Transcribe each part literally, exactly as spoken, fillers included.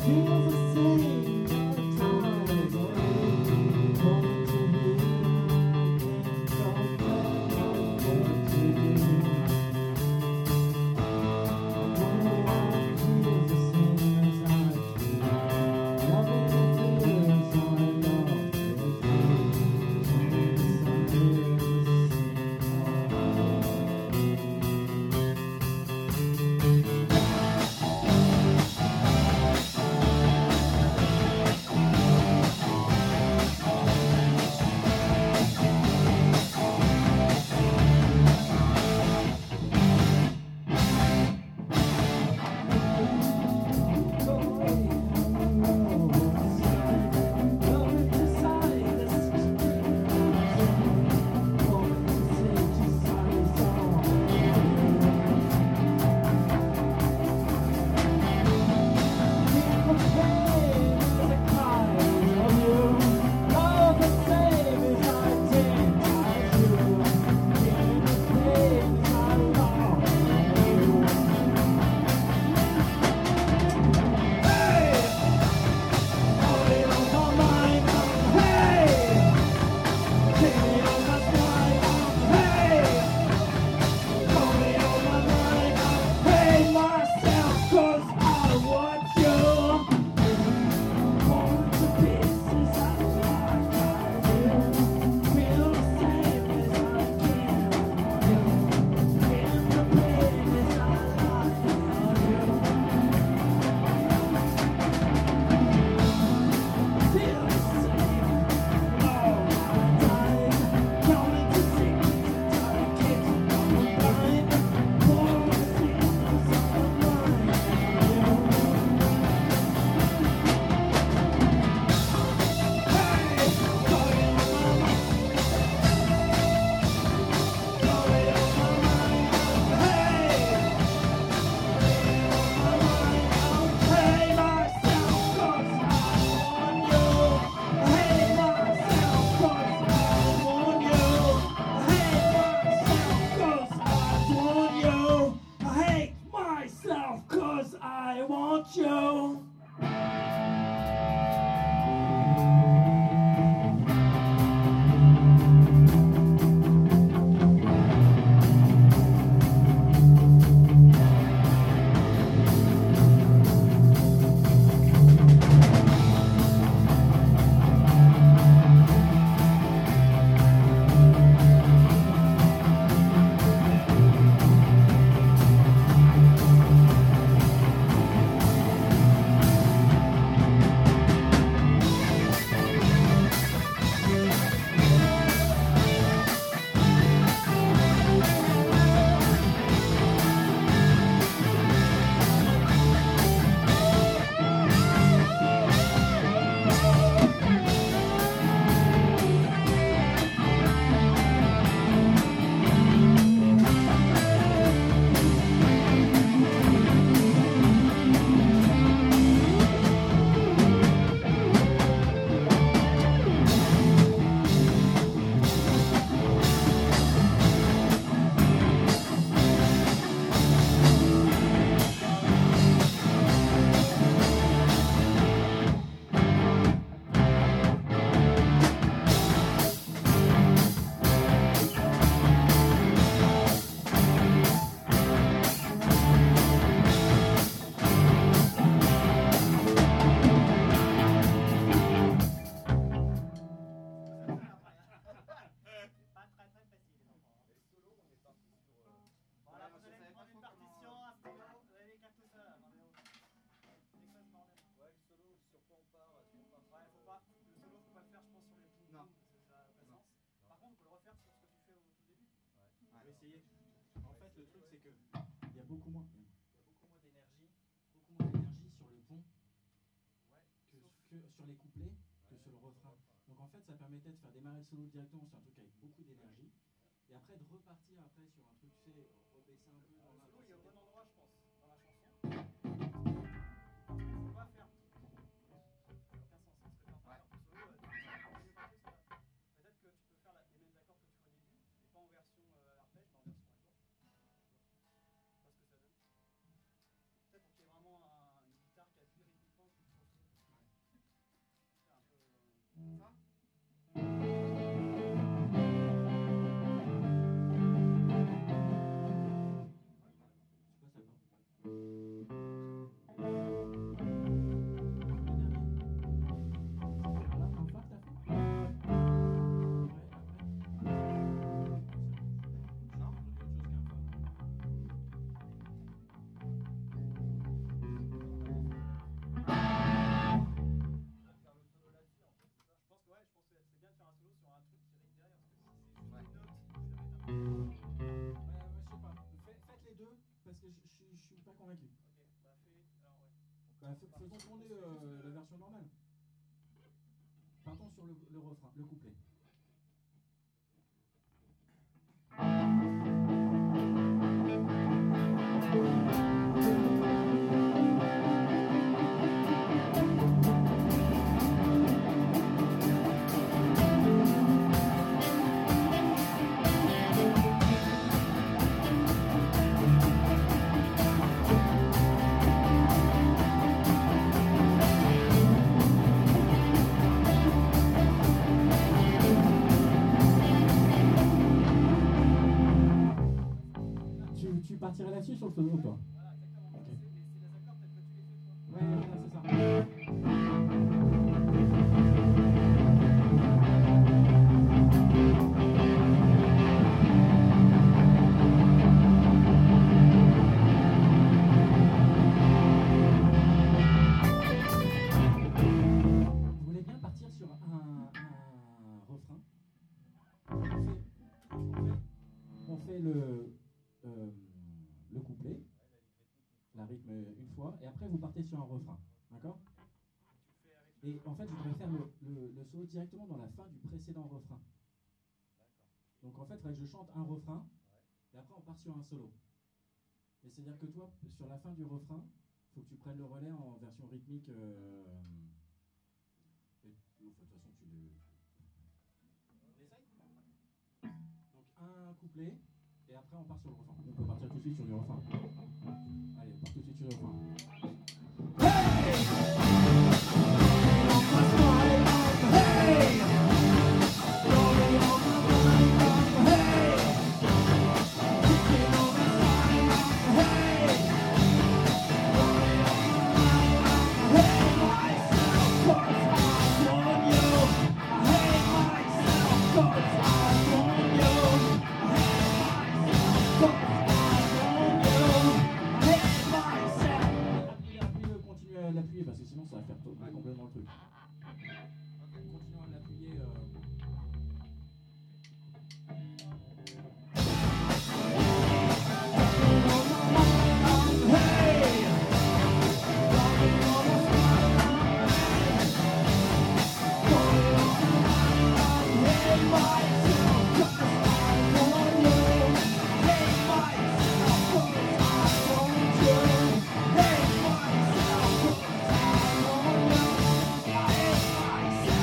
Solo directement sur un truc avec beaucoup d'énergie et après de repartir après sur un truc, tu sais, rebaisser un peu dans l'intensité. Le solo il est au bon endroit, je pense, dans la chanson. Parce qu'il faut pas faire. Ça n'a aucun sens. Ce que tu es en train de faire. Le solo, euh, peut-être que tu peux faire la, les mêmes accords que tu fais au début, mais pas en version euh, arpège, mais en version accord. Tu vois ce que ça donne. Peut-être pour qu'il y ait vraiment un, une guitare qui appuie rythmiquement, que tu parce que je je suis- je suis pas convaincu. Ok, bah fais. Alors ouais. Bah, fais- faisons tourner euh, la version normale. Partons sur le, le refrain, le couplet. Tu, tu partirais là-dessus sur le solo ou pas? Voilà, exactement. Ok. C'est les, c'est les accords tels que tu les fais toi. Ouais, ouais, ouais, c'est ça. Vous voulez bien partir sur un, un refrain? On fait, on fait le, euh, le couplet, la rythme une fois, et après vous partez sur un refrain. D'accord? Tu le fais avec Et en fait, je voudrais faire le, le, le solo directement dans la fin du précédent refrain. Donc en fait, il faudrait que je chante un refrain, et après on part sur un solo. Et c'est-à-dire que toi, sur la fin du refrain, il faut que tu prennes le relais en version rythmique. Euh, et, de toute façon, tu le... On essaye? Donc un couplet, et après on part sur le refrain. On peut partir tout de suite sur le refrain. Allez, on part tout de suite sur le refrain. Appuyez-le, continuez à l'appuyer parce que sinon ça va faire tomber complètement le truc. Continuons à l'appuyer. Euh... Hey,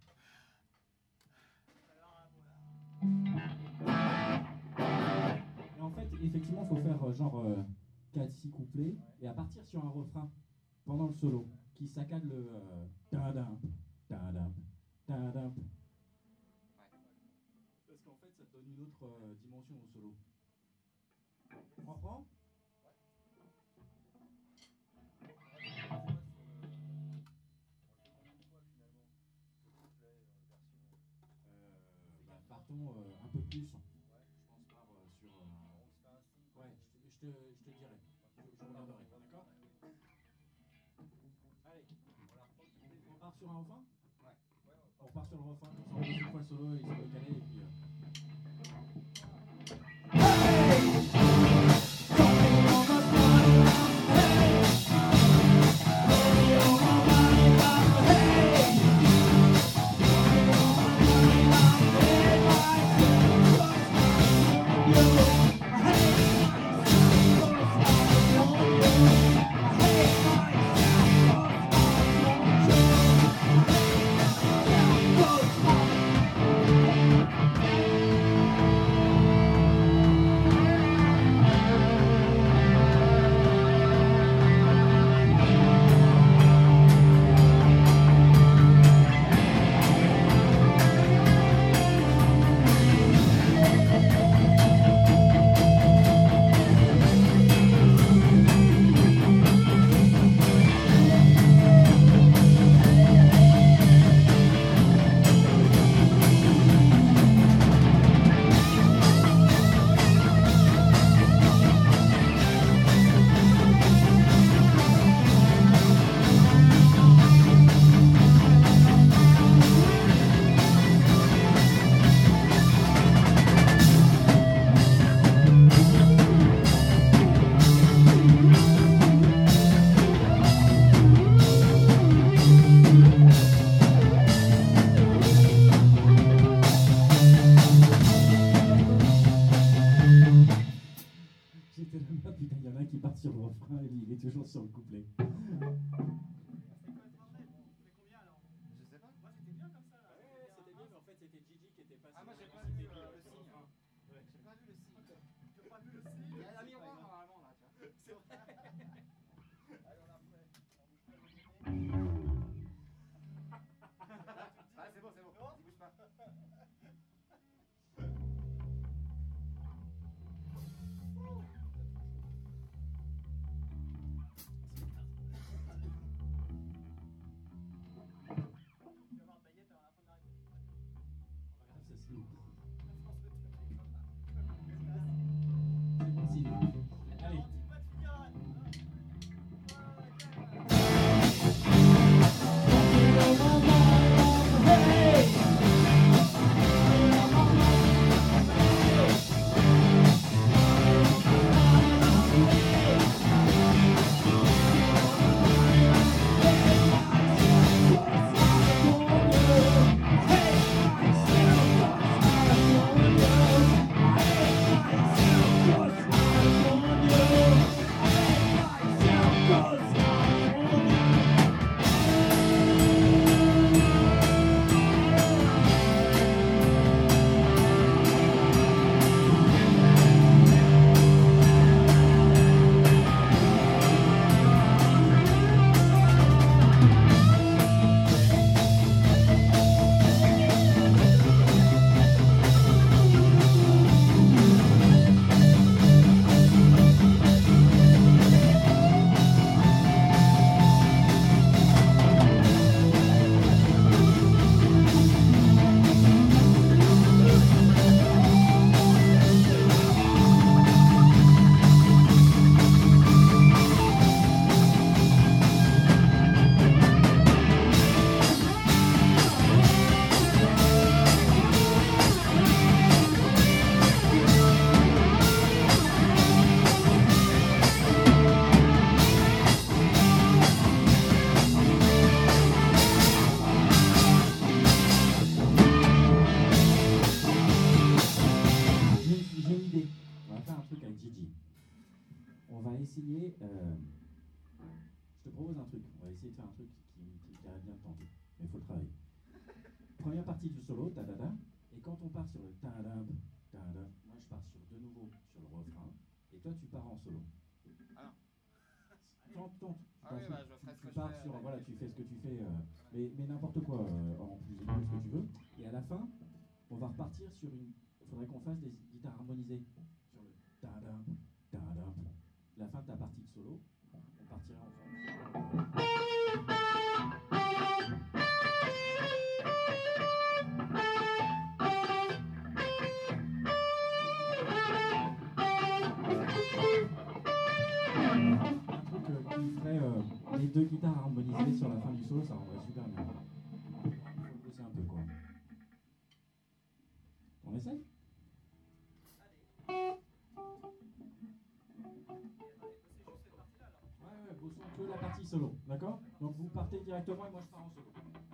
Et en fait, effectivement, il faut faire euh, genre euh, quatre six couplets et à partir sur un refrain pendant le solo qui saccade le euh, ta-dam, ta-dam, ta-dam. Parce qu'en fait, ça te donne une autre euh, dimension au solo. On reprend ? Bah, partons euh, un peu plus. Je pense par euh, sur. Euh... Ouais, je te, je te, je te dirai. Je, je regarderai. D'accord ? Allez, on part sur un refrain ? Ouais. On part sur le refrain, comme ça on fait une fois solo, il s'est décalé et puis. Euh... Toujours sur le couplet. C'est complètement vrai. Bon, on fait combien alors ? Je sais pas. Moi c'était bien comme ça là. Ouais, ouais, c'était bien, mais en fait c'était Gigi qui était passé. Ah, moi j'ai pas c'était vu euh, le signe. refrain. Ouais. J'ai pas vu le signe. T'as pas vu le signe ? Il y a un miroir normalement là, tu vois. C'est vrai. Allez, on a refait. Ah, c'est bon, c'est bon. Il bouge pas. essayer. Euh, je te propose un truc. On va essayer de faire un truc qui, qui, qui a bien de tenter. Mais il faut le travailler. première partie du solo, ta da da, et quand on part sur le ta da ta da, moi je pars sur de nouveau sur le refrain, et toi tu pars en solo. Ah non. Tente, tente. Ah oui, bah, je ferai ce tu que je pars fais sur, avec voilà, les tu filles. fais ce que tu fais, euh, mais, mais n'importe quoi euh, en plus de ce que tu veux. Et à la fin, on va repartir sur une. Il faudrait qu'on fasse des guitares harmonisées sur le ta da ta da. La fin de ta partie de solo, on partira ensemble. Les deux guitares harmonisées sur la fin du solo, ça rendrait super bien. Faut le bosser un peu, quoi. On essaye ? Allez. Ouais, ouais, bossons que la partie solo, d'accord ? Donc vous partez directement et moi je pars en solo.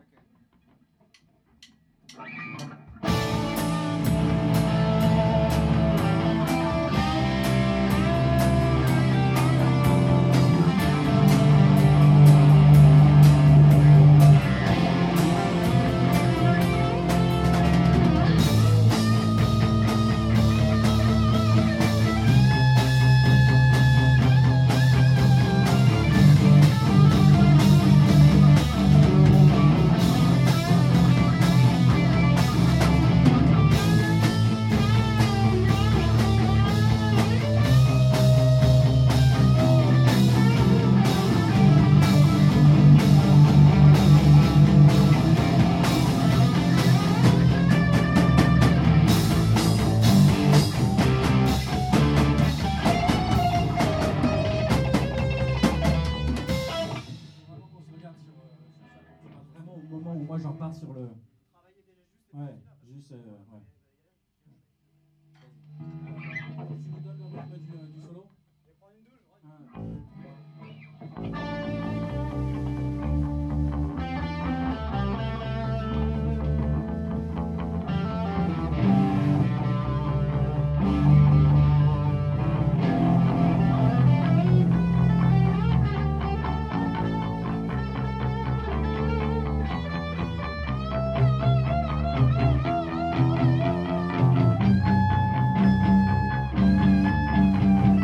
J'en pars sur le. Ouais, juste. Euh, ouais. Alors, tu nous donnes le rythme du, euh, du solo ? Je vais prendre une douche, je un, deux, trois.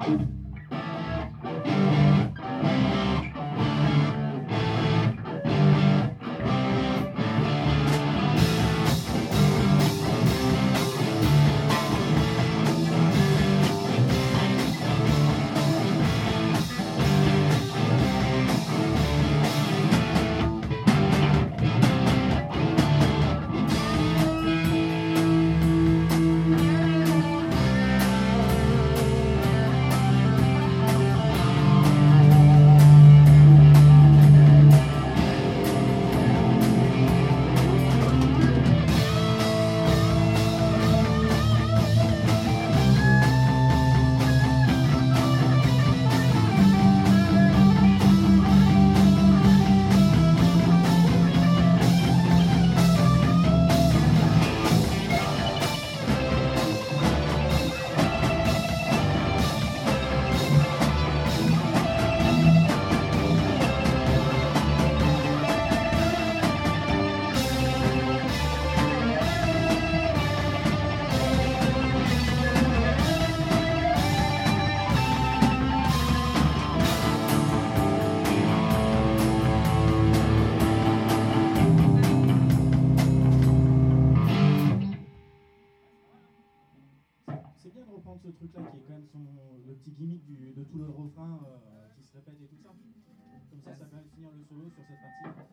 C'est bien de reprendre ce truc-là qui est quand même son, le petit gimmick du, de tout le refrain euh, qui se répète et tout ça. Comme ça, ça permet de finir le solo sur cette partie.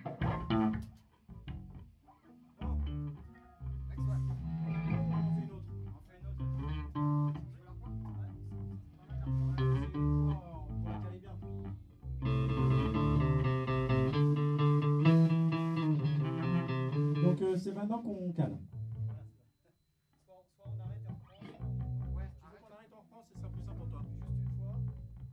Oh. Next one. On en fait une autre. On fait une autre. Je veux la reprendre? Ouais, c'est pas mal. Ouais, c'est- oh, on pourra caler bien. Donc euh, c'est maintenant qu'on cale.